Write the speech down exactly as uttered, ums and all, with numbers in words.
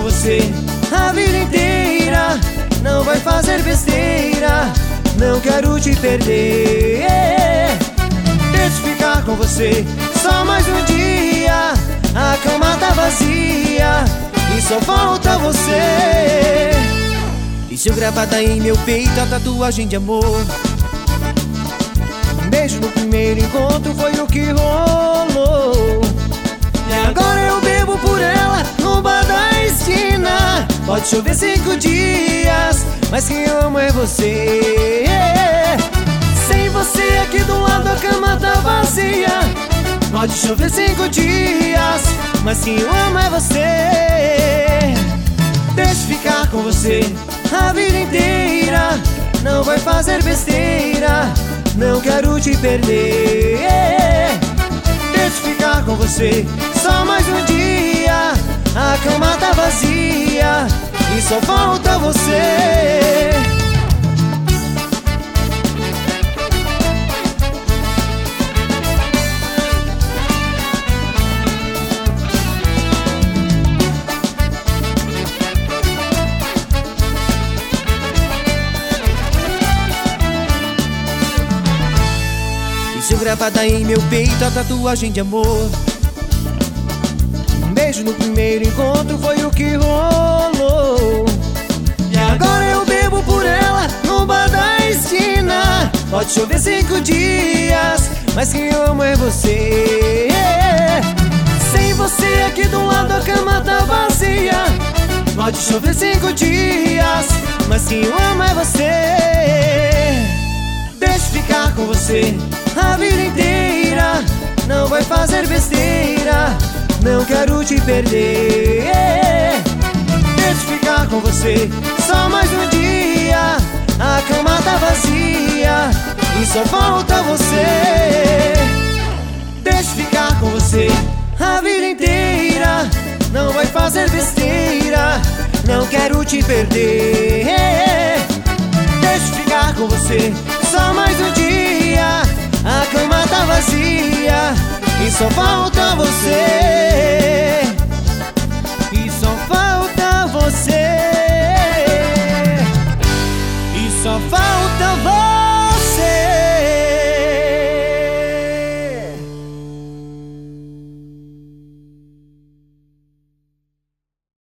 você a vida inteira. Não vai fazer besteira, não quero te perder. Deixa eu ficar com você só mais um dia. A cama tá vazia e só falta você. Deixa eu gravada em meu peito a tatuagem de amor. Um beijo no primeiro encontro foi o que rolou. E agora eu bebo por ela no bar da esquina. Pode chover cinco dias, mas quem eu amo é você. Sem você aqui do lado a cama tá vazia. Pode chover cinco dias, mas quem eu amo é você. Deixa eu ficar com você a vida inteira. Não vai fazer besteira, não quero te perder. Deixa eu ficar com você só mais um dia. A cama tá vazia e só falta você. Deixa gravada em meu peito a tatuagem de amor. Um beijo no primeiro encontro foi o que rolou. E agora eu bebo por ela no bar da esquina. Pode chover cinco dias, mas quem eu amo é você. Sem você aqui do lado a cama tá vazia. Pode chover cinco dias, mas quem eu amo é você. Deixa eu ficar com você a vida inteira. Não vai fazer besteira, não quero te perder. Deixa eu ficar com você só mais um dia. A cama tá vazia e só falta você. Deixa eu ficar com você a vida inteira. Não vai fazer besteira, não quero te perder. Deixa eu ficar com você só mais um dia. A cama tá vazia e só falta você.